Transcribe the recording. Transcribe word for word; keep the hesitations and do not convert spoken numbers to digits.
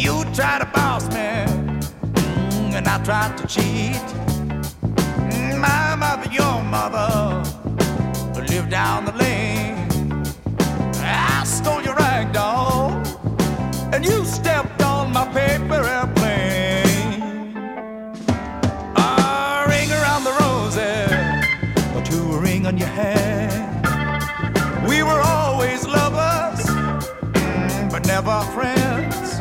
You tried to boss me, mm, and I tried to cheat. Mm, My mother, your mother, lived down the lane. I stole your rag doll, and you stepped on my paper airplane. A ring around the roses, or two a ring on your hand. We were always lovers, mm, but never friends.